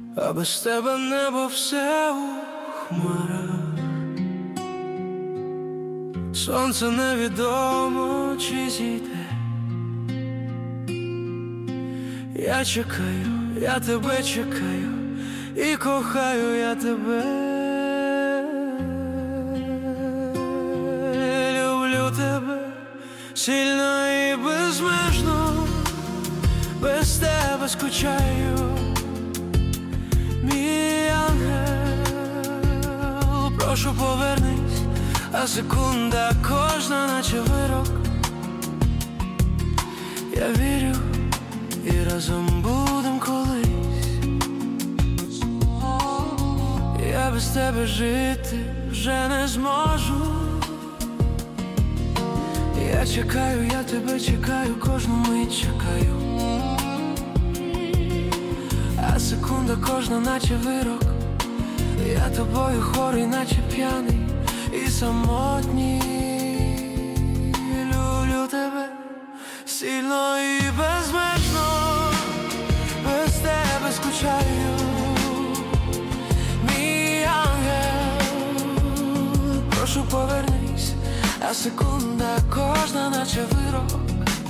а без тебе небо все у хмарах. Сонце невідомо, чи зійде. Я чекаю, я тебе чекаю, і кохаю я тебе. Люблю тебе сильно і безмежно, без тебе скучаю, мій ангел. Прошу, повернись, а секунда кожна наче вирок. Я вірю, і разом будем колись. Я без тебе жити вже не зможу. Я чекаю, я тебе чекаю, кожну мить чекаю, а секунда кожна наче вирок. Я тобою хворий, наче п'яний і самотній. Люблю тебе сильно і безмежно, без тебе скучаю, мій ангел. Прошу, повернись, а секунда кожна наче вирок.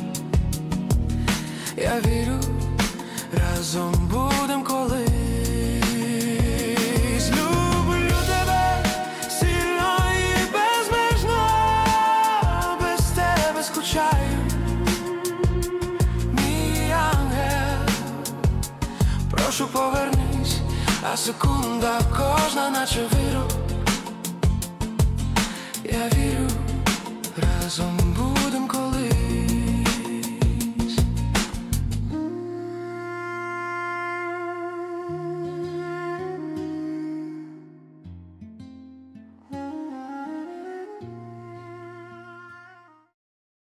Я вірю, разом будем колись. Люблю тебе сильно і безмежно, без тебе скучаю, мій ангел. Прошу, повернись, а секунда кожна наче вирок. Я вірю, разом будем.